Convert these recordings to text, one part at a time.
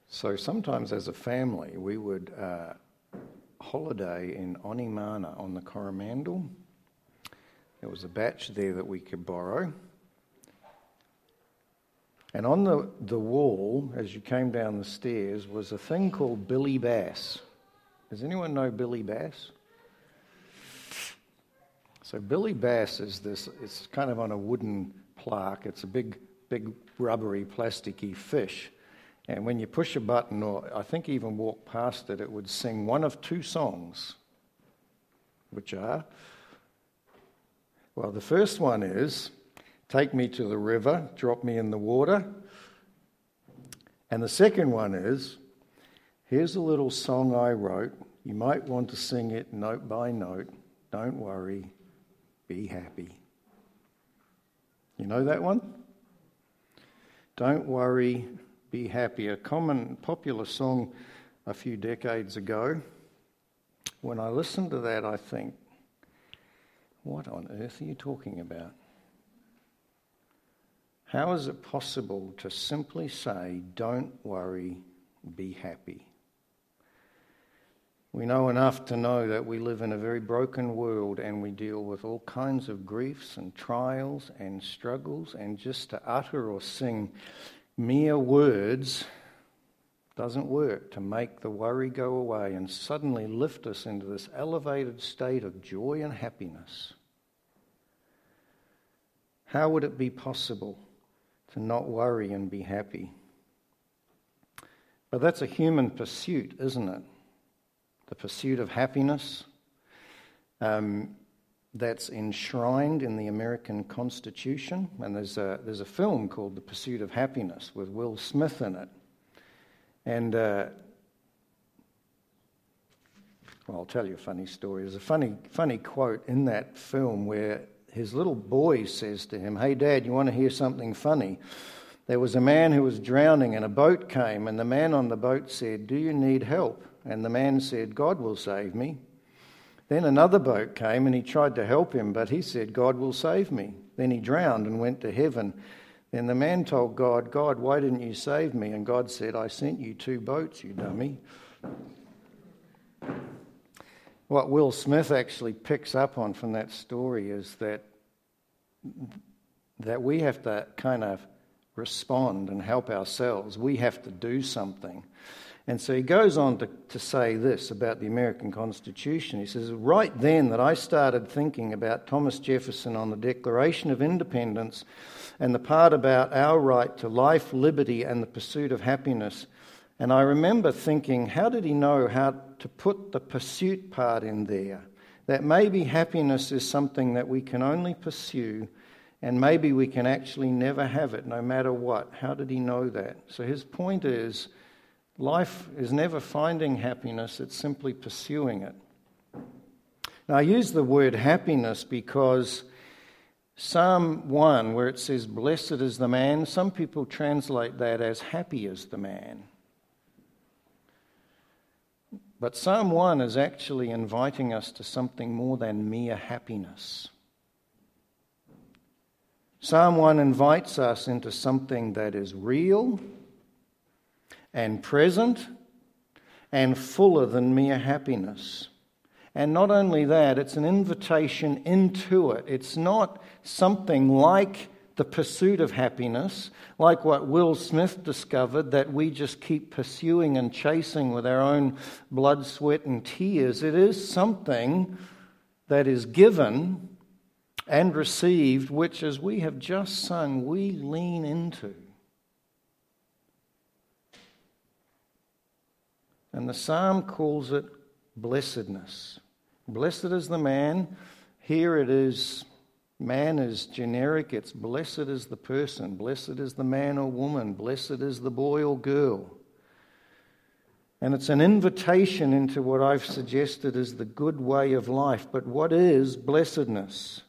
So sometimes as a family we would holiday in Onimana on the Coromandel. There was a batch there that we could borrow. And on the wall, as you came down the stairs, was a thing called Billy Bass. Does anyone know Billy Bass? So Billy Bass is this, it's kind of on a wooden plaque. It's a big rubbery, plasticky fish. And when you push a button, or I think even walk past it, it would sing one of two songs, which are, well, the first one is, "Take me to the river, drop me in the water." And the second one is, "Here's a little song I wrote. You might want to sing it note by note. Don't worry, be happy." You know that one? Don't worry, be happy. A common, popular song a few decades ago. When I listen to that, I think, what on earth are you talking about? How is it possible to simply say, don't worry, be happy? We know enough to know that we live in a very broken world and we deal with all kinds of griefs and trials and struggles, and just to utter or sing mere words doesn't work to make the worry go away and suddenly lift us into this elevated state of joy and happiness. How would it be possible to not worry and be happy? But that's a human pursuit, isn't it? The pursuit of happiness that's enshrined in the American Constitution. And there's a film called The Pursuit of Happiness with Will Smith in it. And well, I'll tell you a funny story. There's a funny quote in that film where his little boy says to him, "Hey, Dad, you want to hear something funny? There was a man who was drowning and a boat came, and the man on the boat said, 'Do you need help?' And the man said, 'God will save me.' Then another boat came and he tried to help him, but he said, 'God will save me.' Then he drowned and went to heaven. Then the man told God, 'God, why didn't you save me?' And God said, 'I sent you 2 boats, you dummy.'" What Will Smith actually picks up on from that story is that we have to kind of respond and help ourselves. We have to do something. And so he goes on to say this about the American Constitution. He says, "Right then that I started thinking about Thomas Jefferson on the Declaration of Independence and the part about our right to life, liberty, and the pursuit of happiness. And I remember thinking, how did he know how to put the pursuit part in there? That maybe happiness is something that we can only pursue, and maybe we can actually never have it, no matter what. How did he know that?" So his point is, life is never finding happiness, it's simply pursuing it. Now, I use the word happiness because Psalm 1, where it says, "Blessed is the man," some people translate that as "happy is the man." But Psalm 1 is actually inviting us to something more than mere happiness. Psalm 1 invites us into something that is real and present and fuller than mere happiness. And not only that, it's an invitation into it. It's not something like the pursuit of happiness, like what Will Smith discovered, that we just keep pursuing and chasing with our own blood, sweat, and tears. It is something that is given and received, which, as we have just sung, we lean into. And the psalm calls it blessedness. Blessed is the man. Here it is, man is generic. It's blessed is the person. Blessed is the man or woman. Blessed is the boy or girl. And it's an invitation into what I've suggested is the good way of life. But what is blessedness?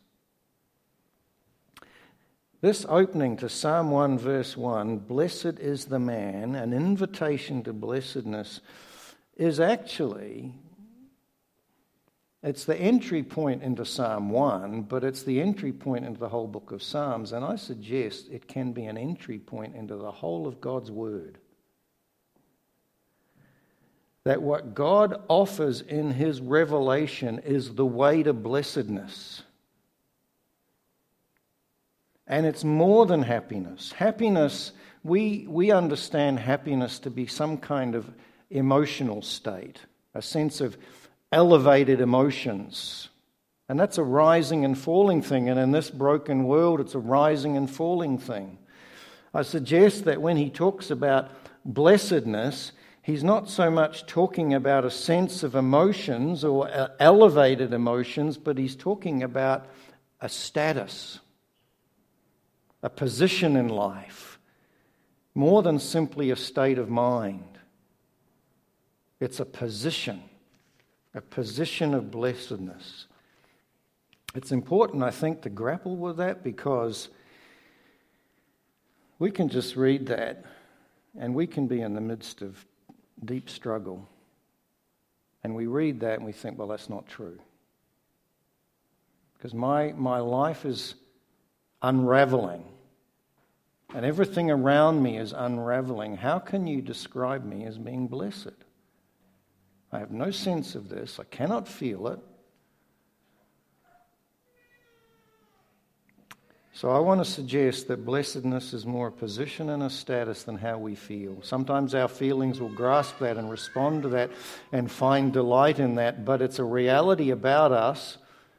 This opening to Psalm 1 verse 1, "Blessed is the man," an invitation to blessedness, is actually, it's the entry point into Psalm 1, but it's the entry point into the whole book of Psalms, and I suggest it can be an entry point into the whole of God's Word. that what God offers in His revelation is the way to blessedness. And it's more than happiness. Happiness, we understand happiness to be some kind of emotional state, a sense of elevated emotions. And that's a rising and falling thing. And in this broken world, it's a rising and falling thing. I suggest that when he talks about blessedness, he's not so much talking about a sense of emotions or elevated emotions, but he's talking about a status, a position in life, more than simply a state of mind. It's a position of blessedness. It's important, I think, to grapple with that, because we can just read that and we can be in the midst of deep struggle. And we read that and we think, well, that's not true. Because my life is unraveling and everything around me is unraveling. How can you describe me as being blessed? I have no sense of this. I cannot feel it. So I want to suggest that blessedness is more a position and a status than how we feel. Sometimes our feelings will grasp that and respond to that and find delight in that, but it's a reality about us,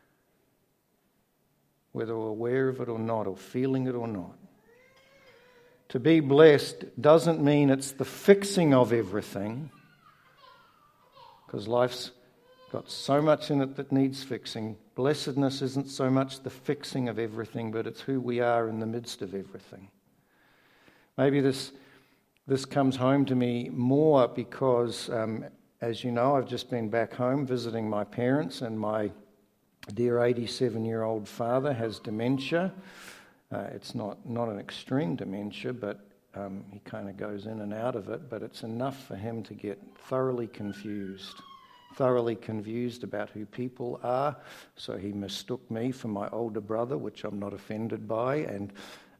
whether we're aware of it or not, or feeling it or not. To be blessed doesn't mean it's the fixing of everything, because life's got so much in it that needs fixing. Blessedness isn't so much the fixing of everything, but it's who we are in the midst of everything. Maybe this comes home to me more because, as you know, I've just been back home visiting my parents, and my dear 87-year-old father has dementia. It's not an extreme dementia, but he kind of goes in and out of it, but it's enough for him to get thoroughly confused about who people are. So he mistook me for my older brother, which I'm not offended by, and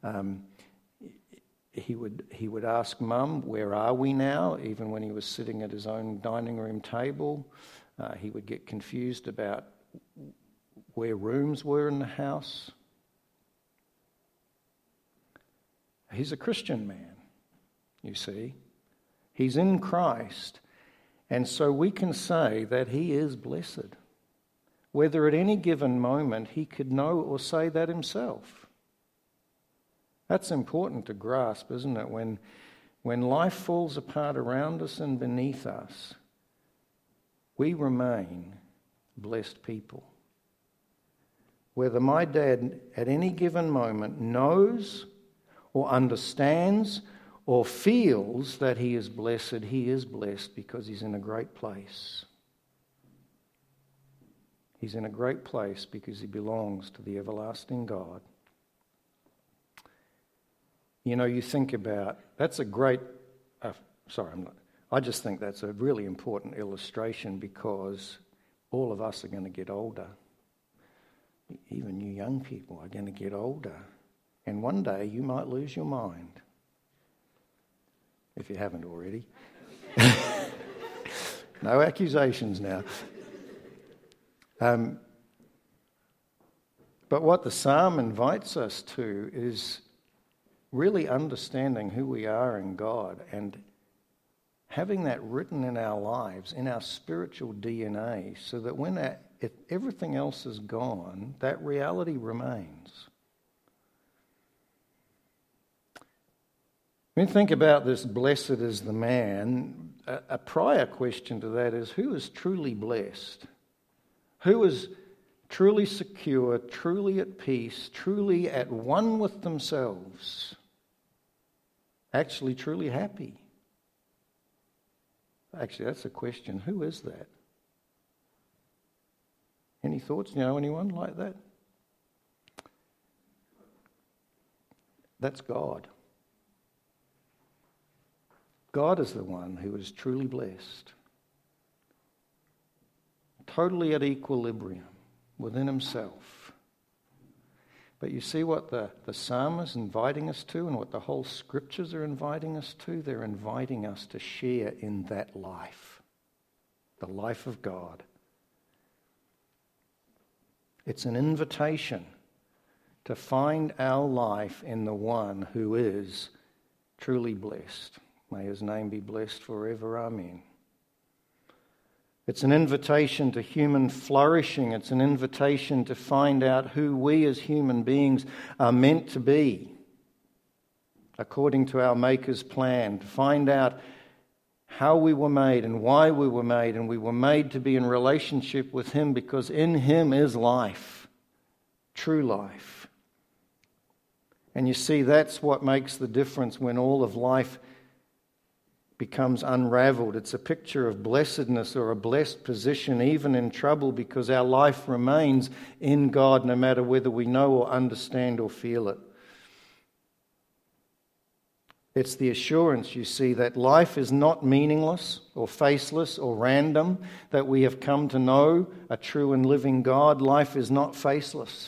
he would ask Mum, where are we now? Even when he was sitting at his own dining room table, he would get confused about where rooms were in the house. He's a Christian man, you see. He's in Christ. And so we can say that he is blessed. Whether at any given moment he could know or say that himself. That's important to grasp, isn't it? When life falls apart around us and beneath us, we remain blessed people. Whether my dad at any given moment knows or understands or feels that he is blessed because he's in a great place. He's in a great place because he belongs to the everlasting God. You know, you think about, that's a great, I just think that's a really important illustration, because all of us are going to get older. Even you young people are going to get older. And one day you might lose your mind. If you haven't already. No accusations now. But what the psalm invites us to is really understanding who we are in God and having that written in our lives, in our spiritual DNA, so that if everything else is gone, that reality remains. When you think about this, blessed is the man, a prior question to that is, who is truly blessed? Who is truly secure, truly at peace, truly at one with themselves? Actually, truly happy? Actually, that's a question. Who is that? Any thoughts? You know anyone like that? That's God. God is the one who is truly blessed. Totally at equilibrium within himself. But you see what the psalm is inviting us to, and what the whole scriptures are inviting us to? They're inviting us to share in that life. the life of God. It's an invitation to find our life in the one who is truly blessed. May his name be blessed forever. Amen. It's an invitation to human flourishing. It's an invitation to find out who we as human beings are meant to be according to our Maker's plan, to find out how we were made and why we were made, and we were made to be in relationship with him because in him is life, true life. And you see, that's what makes the difference when all of life becomes unraveled. It's a picture of blessedness or a blessed position even in trouble, because our life remains in God no matter whether we know or understand or feel it. It's the assurance, you see, that life is not meaningless or faceless or random, that we have come to know a true and living God. Life is not faceless.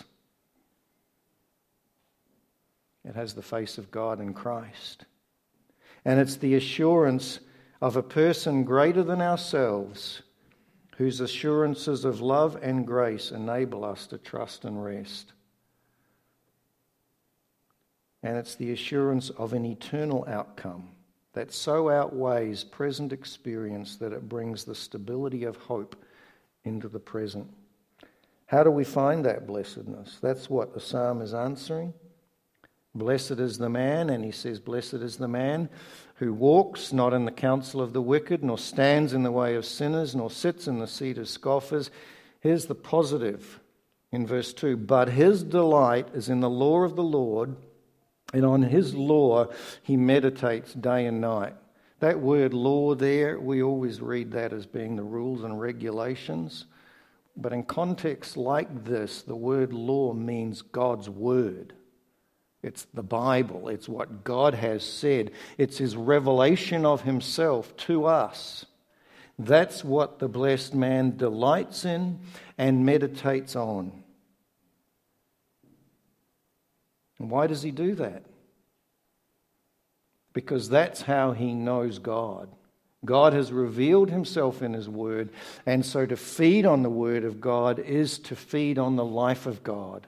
It has the face of God in Christ. And it's the assurance of a person greater than ourselves, whose assurances of love and grace enable us to trust and rest. And it's the assurance of an eternal outcome that so outweighs present experience that it brings the stability of hope into the present. How do we find that blessedness? That's what the psalm is answering. Blessed is the man, and he says, blessed is the man who walks not in the counsel of the wicked, nor stands in the way of sinners, nor sits in the seat of scoffers. Here's the positive in verse 2. But his delight is in the law of the Lord, and on his law he meditates day and night. That word law there, we always read that as being the rules and regulations. But in contexts like this, the word law means God's word. It's the Bible. It's what God has said. It's his revelation of himself to us. That's what the blessed man delights in and meditates on. And why does he do that? Because that's how he knows God. God has revealed himself in his word, and so to feed on the word of God is to feed on the life of God.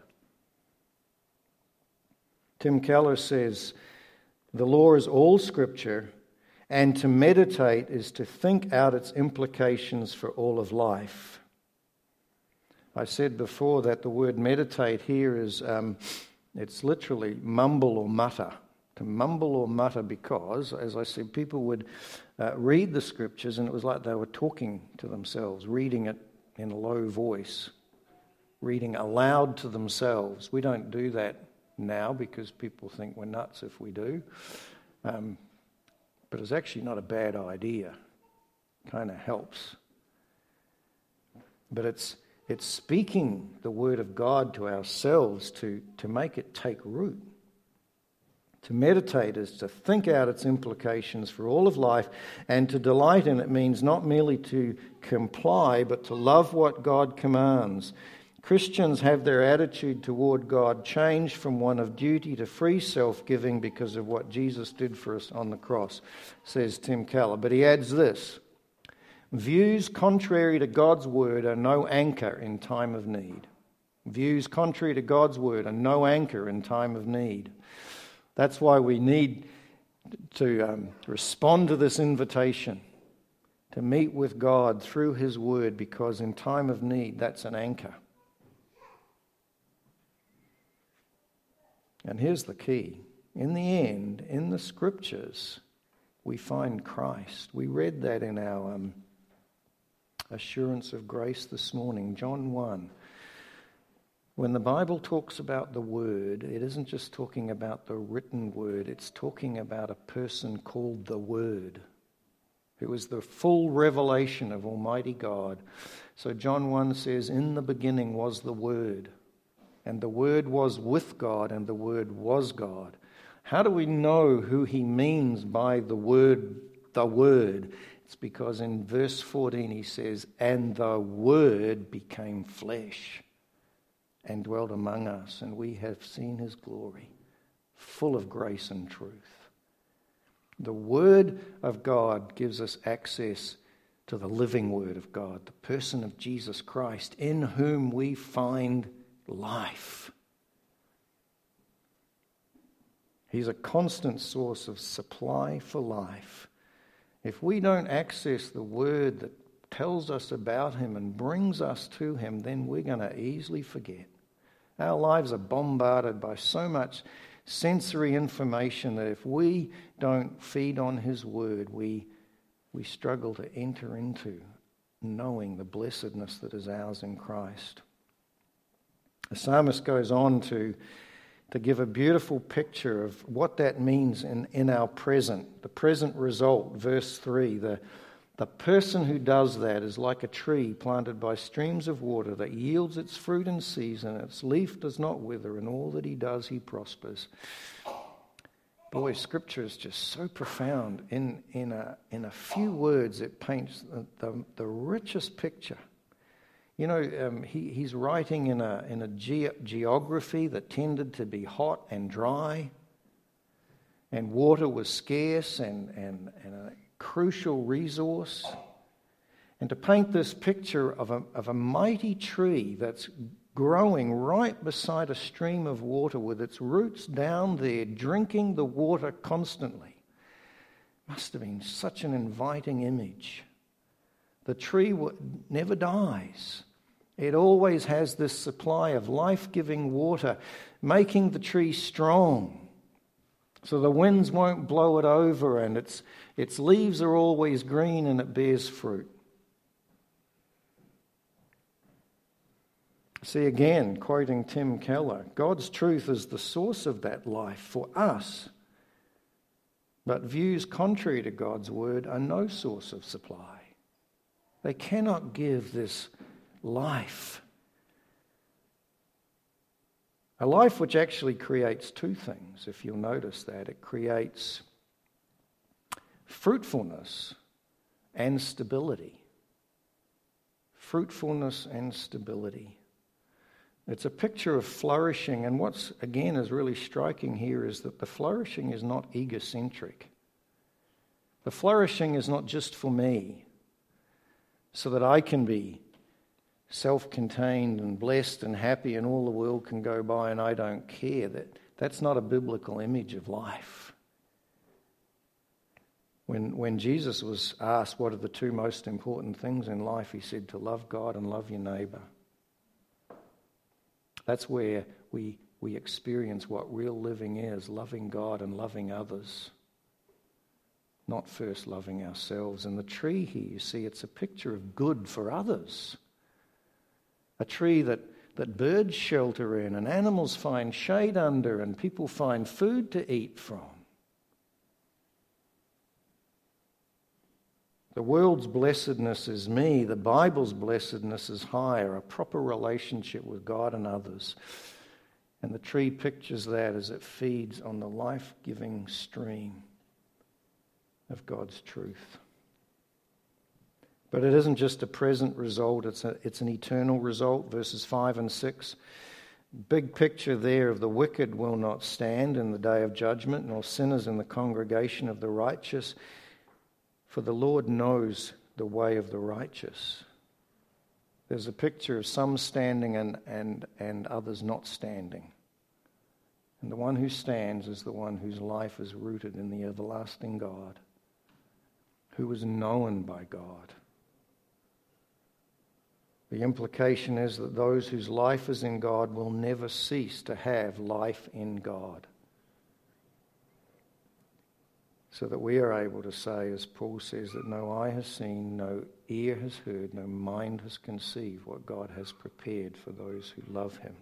Tim Keller says, the law is all Scripture, and to meditate is to think out its implications for all of life. I said before that the word meditate here is, it's literally mumble or mutter. To mumble or mutter because, as I said, people would read the Scriptures and it was like they were talking to themselves, reading it in a low voice, reading aloud to themselves. We don't do that now because people think we're nuts if we do. But it's actually not a bad idea. Kind of helps. But it's speaking the word of God to ourselves to make it take root. To meditate is to think out its implications for all of life, and to delight in it means not merely to comply, but to love what God commands. Christians have their attitude toward God changed from one of duty to free self-giving because of what Jesus did for us on the cross, says Tim Keller. But he adds this: views contrary to God's word are no anchor in time of need. Views contrary to God's word are no anchor in time of need. That's why we need to respond to this invitation to meet with God through his word, because in time of need, that's an anchor. And here's the key. In the end, in the Scriptures, we find Christ. We read that in our assurance of grace this morning, John 1. When the Bible talks about the Word, it isn't just talking about the written Word, it's talking about a person called the Word, who is the full revelation of Almighty God. So John 1 says, in the beginning was the Word, and the Word was with God, and the Word was God. How do we know who he means by the Word, the Word? It's because in verse 14 he says, and the Word became flesh and dwelt among us, and we have seen his glory, full of grace and truth. The Word of God gives us access to the living Word of God, the person of Jesus Christ, in whom we find life. He's a constant source of supply for life. If we don't access the Word that tells us about Him and brings us to Him, then we're going to easily forget. Our lives are bombarded by so much sensory information that if we don't feed on His Word, we struggle to enter into knowing the blessedness that is ours in Christ. The psalmist goes on to give a beautiful picture of what that means in our present, the present result. Verse 3, the person who does that is like a tree planted by streams of water that yields its fruit in season, its leaf does not wither, and all that he does, he prospers. Boy, Scripture is just so profound. In a few words, it paints the richest picture. You know, he's writing in a geography that tended to be hot and dry, and water was scarce and a crucial resource. And to paint this picture of a mighty tree that's growing right beside a stream of water with its roots down there, drinking the water constantly, must have been such an inviting image. The tree never dies. It always has this supply of life-giving water, making the tree strong, so the winds won't blow it over, and its leaves are always green and it bears fruit. See, again, quoting Tim Keller, God's truth is the source of that life for us, but views contrary to God's word are no source of supply. They cannot give this life. A life which actually creates two things, if you'll notice that. It creates fruitfulness and stability. Fruitfulness and stability. It's a picture of flourishing, and what's, again, is really striking here is that the flourishing is not egocentric. The flourishing is not just for me, so that I can be self-contained and blessed and happy and all the world can go by and I don't care. That's not a biblical image of life. When Jesus was asked what are the two most important things in life, he said to love God and love your neighbour. That's where we experience what real living is, loving God and loving others, not first loving ourselves. And the tree here, you see, it's a picture of good for others. A tree that birds shelter in and animals find shade under and people find food to eat from. The world's blessedness is me. The Bible's blessedness is higher, a proper relationship with God and others. And the tree pictures that as it feeds on the life-giving stream of God's truth. But it isn't just a present result, it's an eternal result. Verses 5 and 6. Big picture there of the wicked will not stand in the day of judgment, nor sinners in the congregation of the righteous. For the Lord knows the way of the righteous. There's a picture of some standing and others not standing. And the one who stands is the one whose life is rooted in the everlasting God, who is known by God. The implication is that those whose life is in God will never cease to have life in God. So that we are able to say, as Paul says, that no eye has seen, no ear has heard, no mind has conceived what God has prepared for those who love him.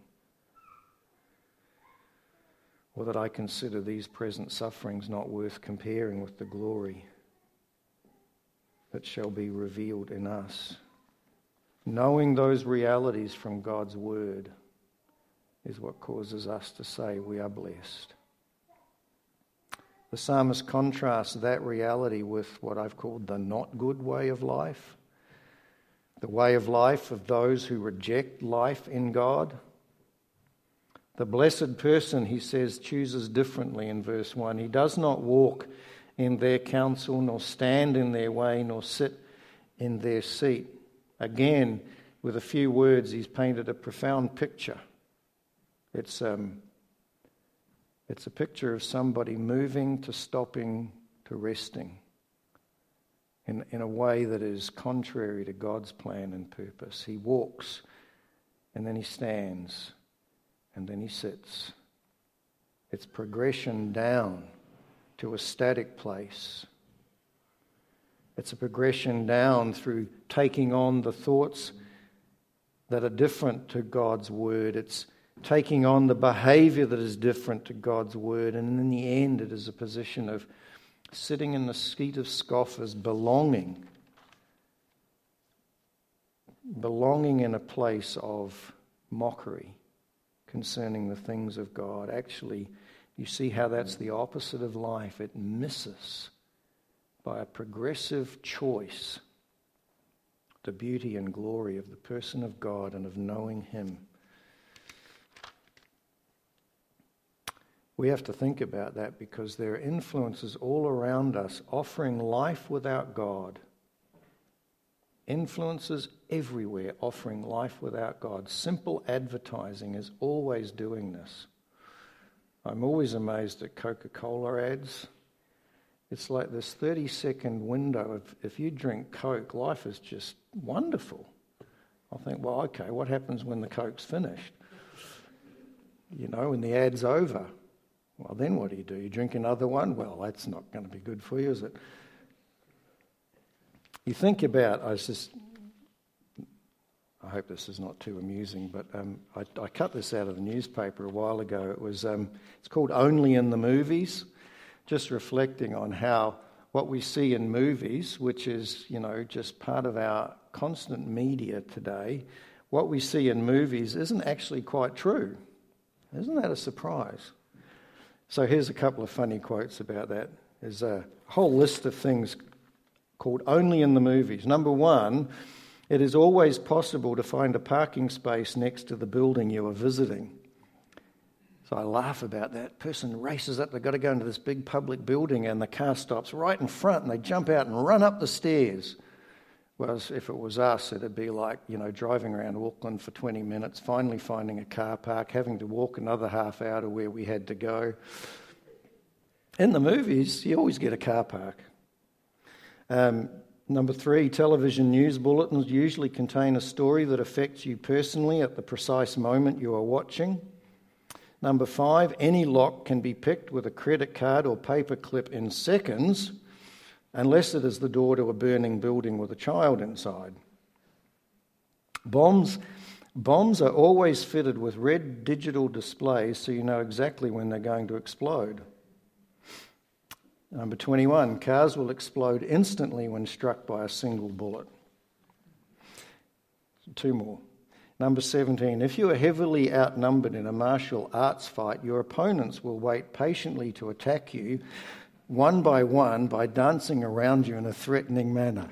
Or that I consider these present sufferings not worth comparing with the glory that shall be revealed in us. Knowing those realities from God's word is what causes us to say we are blessed. The psalmist contrasts that reality with what I've called the not good way of life. The way of life of those who reject life in God. The blessed person, he says, chooses differently in verse 1. He does not walk in their counsel, nor stand in their way, nor sit in their seat. Again, with a few words, he's painted a profound picture. It's a picture of somebody moving to stopping to resting in a way that is contrary to God's plan and purpose. He walks, and then he stands, and then he sits. It's progression down to a static place. It's a progression down through taking on the thoughts that are different to God's word. It's taking on the behavior that is different to God's word. And in the end, it is a position of sitting in the seat of scoffers, belonging in a place of mockery concerning the things of God. Actually, you see how that's the opposite of life. It misses, by a progressive choice, the beauty and glory of the person of God and of knowing Him. We have to think about that because there are influences all around us offering life without God. Influences everywhere offering life without God. Simple advertising is always doing this. I'm always amazed at Coca-Cola ads. It's like this 30-second window of if you drink Coke, life is just wonderful. I'll think, well, okay, what happens when the Coke's finished? When the ad's over. Well, then what do? You drink another one? Well, that's not going to be good for you, is it? You think about, I hope this is not too amusing, but I cut this out of the newspaper a while ago. It's called Only in the Movies, just reflecting on how what we see in movies, which is, just part of our constant media today, what we see in movies isn't actually quite true. Isn't that a surprise? So here's a couple of funny quotes about that. There's a whole list of things called Only in the Movies. Number 1, it is always possible to find a parking space next to the building you are visiting. So I laugh about that. Person races up, they've got to go into this big public building and the car stops right in front and they jump out and run up the stairs. Whereas if it was us, it'd be like, driving around Auckland for 20 minutes, finally finding a car park, having to walk another half hour to where we had to go. In the movies, you always get a car park. Number 3, television news bulletins usually contain a story that affects you personally at the precise moment you are watching. Number 5, any lock can be picked with a credit card or paper clip in seconds, unless it is the door to a burning building with a child inside. Bombs are always fitted with red digital displays so you know exactly when they're going to explode. Number 21, cars will explode instantly when struck by a single bullet. 2 more. Number 17, if you are heavily outnumbered in a martial arts fight, your opponents will wait patiently to attack you one by one by dancing around you in a threatening manner.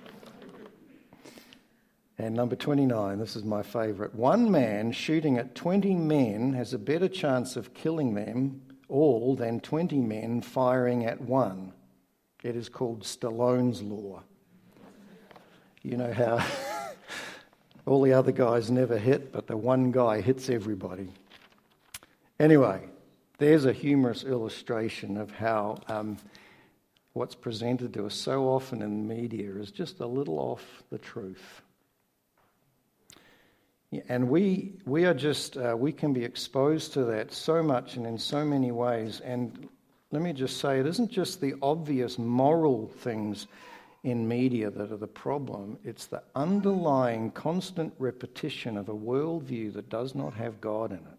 And number 29, this is my favourite. One man shooting at 20 men has a better chance of killing them all than 20 men firing at one. It is called Stallone's Law. You know how all the other guys never hit, but the one guy hits everybody. Anyway, there's a humorous illustration of how what's presented to us so often in the media is just a little off the truth. And we are just, we can be exposed to that so much and in so many ways. And let me just say, it isn't just the obvious moral things in media that are the problem. It's the underlying constant repetition of a worldview that does not have God in it.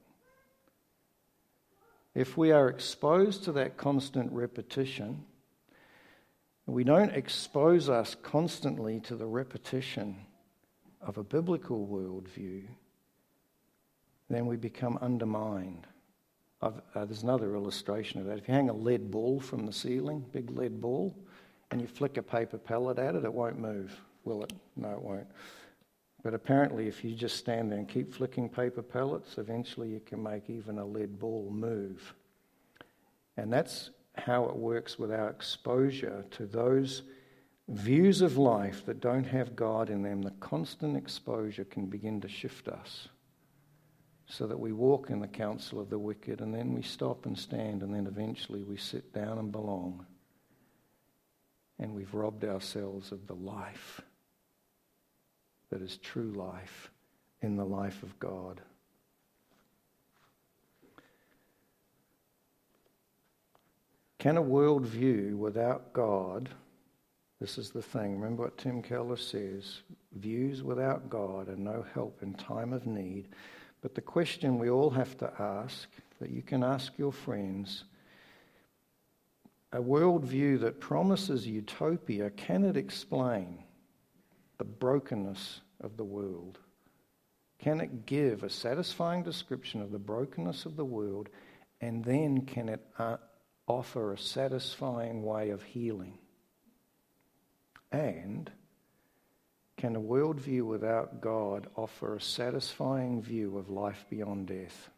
If we are exposed to that constant repetition, we don't expose us constantly to the repetition of a biblical worldview, then we become undermined. There's another illustration of that. If you hang a lead ball from the ceiling, big lead ball, and you flick a paper pellet at it, it won't move, will it? No, it won't. But apparently if you just stand there and keep flicking paper pellets, eventually you can make even a lead ball move. And that's how it works with our exposure to those views of life that don't have God in them, the constant exposure can begin to shift us so that we walk in the counsel of the wicked, and then we stop and stand, and then eventually we sit down and belong. And we've robbed ourselves of the life that is true life in the life of God. Can a worldview without God, this is the thing, remember what Tim Keller says, views without God are no help in time of need. But the question we all have to ask, that you can ask your friends, a worldview that promises utopia, can it explain the brokenness of the world? Can it give a satisfying description of the brokenness of the world, and then can it offer a satisfying way of healing? And can a worldview without God offer a satisfying view of life beyond death?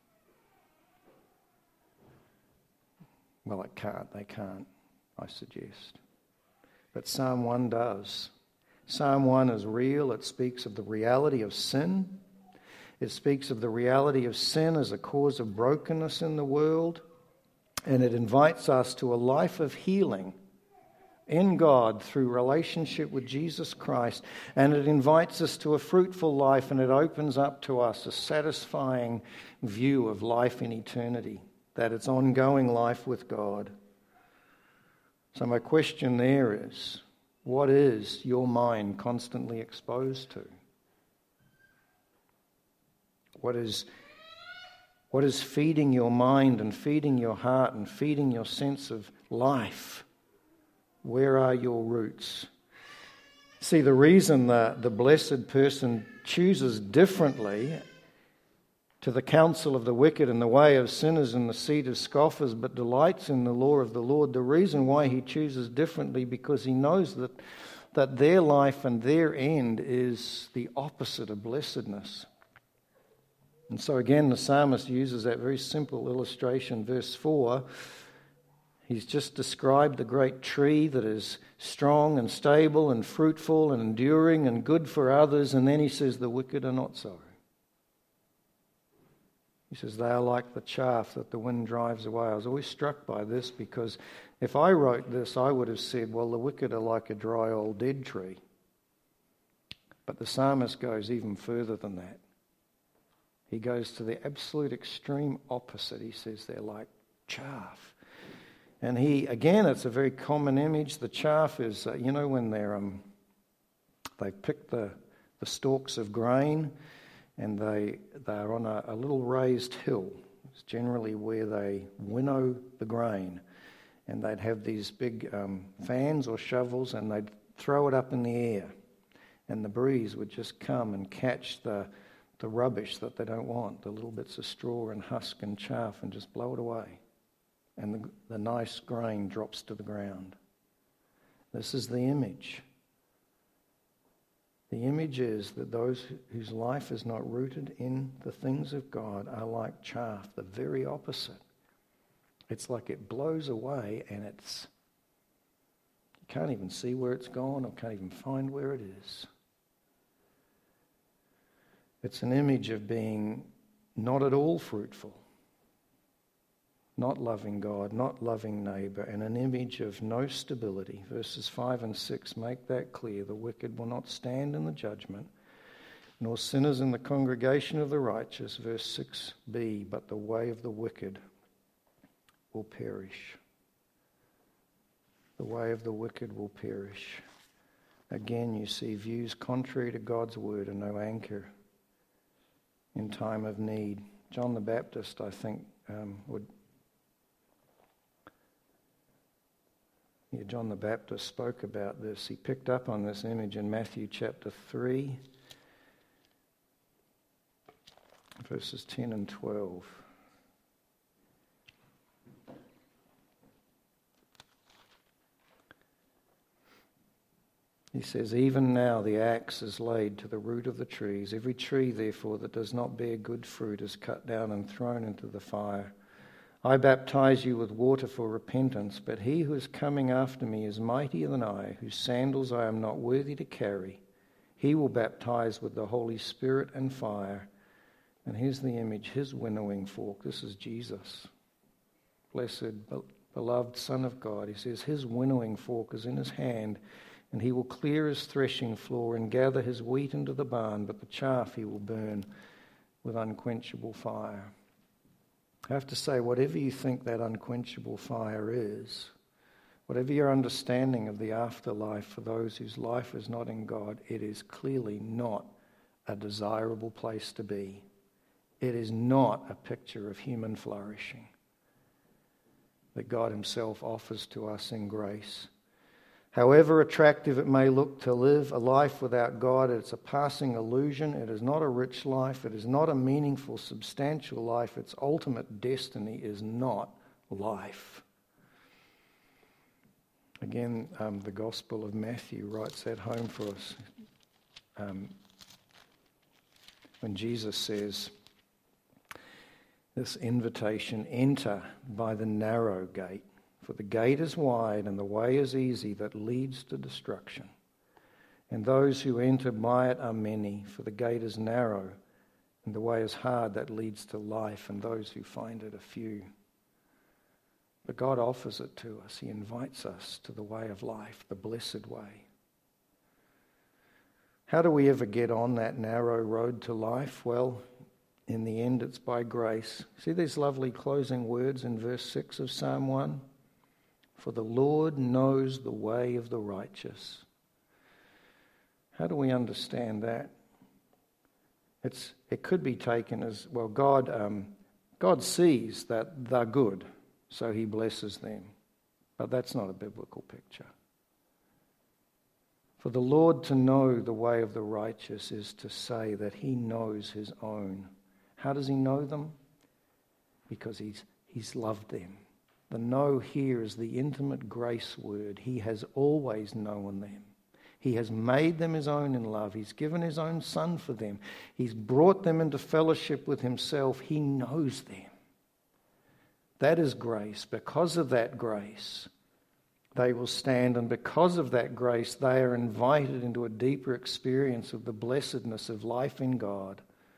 Well, it can't. They can't, I suggest. But Psalm 1 does. Psalm 1 is real. It speaks of the reality of sin. It speaks of the reality of sin as a cause of brokenness in the world. And it invites us to a life of healing in God through relationship with Jesus Christ. And it invites us to a fruitful life, and it opens up to us a satisfying view of life in eternity, that it's ongoing life with God. So my question there is, what is your mind constantly exposed to? What is feeding your mind and feeding your heart and feeding your sense of life? Where are your roots? See, the reason the blessed person chooses differently to the counsel of the wicked and the way of sinners and the seat of scoffers, but delights in the law of the Lord, the reason why he chooses differently, because he knows that their life and their end is the opposite of blessedness. And so again, the psalmist uses that very simple illustration, verse 4. He's just described the great tree that is strong and stable and fruitful and enduring and good for others, and then he says the wicked are not so. He says they are like the chaff that the wind drives away. I was always struck by this, because if I wrote this, I would have said, well, the wicked are like a dry old dead tree. But the psalmist goes even further than that. He goes to the absolute extreme opposite. He says they're like chaff. And again, it's a very common image. The chaff is, when they pick the stalks of grain, and they are on a little raised hill. It's generally where they winnow the grain. And they'd have these big fans or shovels, and they'd throw it up in the air. And the breeze would just come and catch the rubbish that they don't want, the little bits of straw and husk and chaff, and just blow it away. And the nice grain drops to the ground. This is the image. The image is that those whose life is not rooted in the things of God are like chaff, the very opposite. It's like it blows away, and you can't even see where it's gone, or can't even find where it is. It's an image of being not at all fruitful, not loving God, not loving neighbour, and an image of no stability. Verses 5 and 6 make that clear. The wicked will not stand in the judgment, nor sinners in the congregation of the righteous. Verse 6b, but the way of the wicked will perish. The way of the wicked will perish. Again, you see views contrary to God's word and no anchor in time of need. John the Baptist, I think, John the Baptist spoke about this. He picked up on this image in Matthew chapter 3, verses 10 and 12. He says, even now the axe is laid to the root of the trees. Every tree, therefore, that does not bear good fruit is cut down and thrown into the fire. I baptize you with water for repentance, but he who is coming after me is mightier than I, whose sandals I am not worthy to carry. He will baptize with the Holy Spirit and fire. And here's the image, his winnowing fork. This is Jesus, blessed, beloved Son of God. He says his winnowing fork is in his hand, and he will clear his threshing floor and gather his wheat into the barn, but the chaff he will burn with unquenchable fire. I have to say, whatever you think that unquenchable fire is, whatever your understanding of the afterlife for those whose life is not in God, it is clearly not a desirable place to be. It is not a picture of human flourishing that God himself offers to us in grace. However attractive it may look to live a life without God, it's a passing illusion. It is not a rich life. It is not a meaningful, substantial life. Its ultimate destiny is not life. Again, the Gospel of Matthew writes that home for us. When Jesus says this invitation, enter by the narrow gate. For the gate is wide and the way is easy that leads to destruction. And those who enter by it are many. For the gate is narrow and the way is hard that leads to life, and those who find it are few. But God offers it to us. He invites us to the way of life, the blessed way. How do we ever get on that narrow road to life? Well, in the end, it's by grace. See these lovely closing words in verse 6 of Psalm 1? For the Lord knows the way of the righteous. How do we understand that? It could be taken as, well, God sees that they're good, so he blesses them. But that's not a biblical picture. For the Lord to know the way of the righteous is to say that he knows his own. How does he know them? Because he's loved them. The know here is the intimate grace word. He has always known them. He has made them his own in love. He's given his own Son for them. He's brought them into fellowship with himself. He knows them. That is grace. Because of that grace, they will stand, and because of that grace, they are invited into a deeper experience of the blessedness of life in God.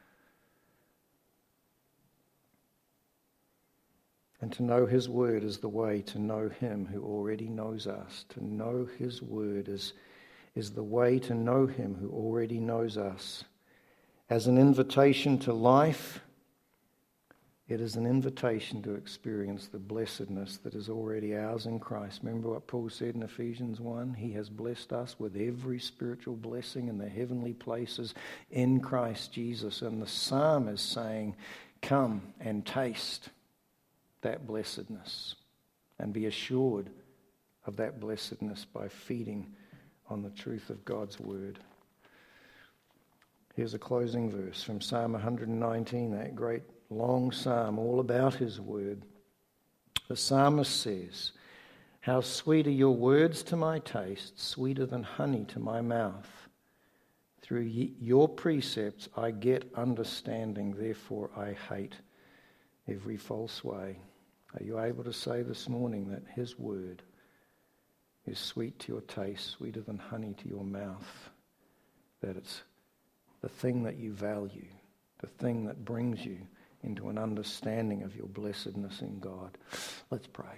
And to know his word is the way to know him who already knows us. To know his word is the way to know him who already knows us. As an invitation to life, it is an invitation to experience the blessedness that is already ours in Christ. Remember what Paul said in Ephesians 1? He has blessed us with every spiritual blessing in the heavenly places in Christ Jesus. And the psalm is saying, come and taste that blessedness and be assured of that blessedness by feeding on the truth of God's word. Here's a closing verse from Psalm 119, that great long psalm all about his word. The psalmist says, how sweet are your words to my taste, sweeter than honey to my mouth. Through your precepts I get understanding, therefore I hate every false way. Are you able to say this morning that his word is sweet to your taste, sweeter than honey to your mouth? That it's the thing that you value, the thing that brings you into an understanding of your blessedness in God. Let's pray.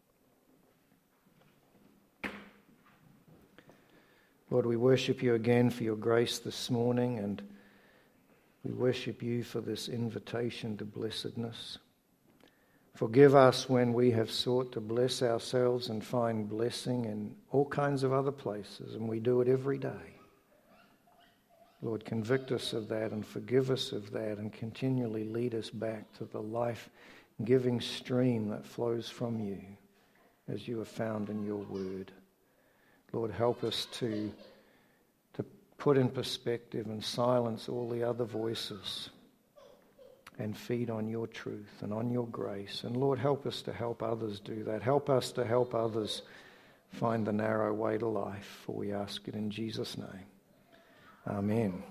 Lord, we worship you again for your grace this morning, and we worship you for this invitation to blessedness. Forgive us when we have sought to bless ourselves and find blessing in all kinds of other places, and we do it every day. Lord, convict us of that and forgive us of that, and continually lead us back to the life-giving stream that flows from you as you are found in your word. Lord, help us to put in perspective and silence all the other voices and feed on your truth and on your grace. And Lord, help us to help others do that. Help us to help others find the narrow way to life, for we ask it in Jesus' name. Amen.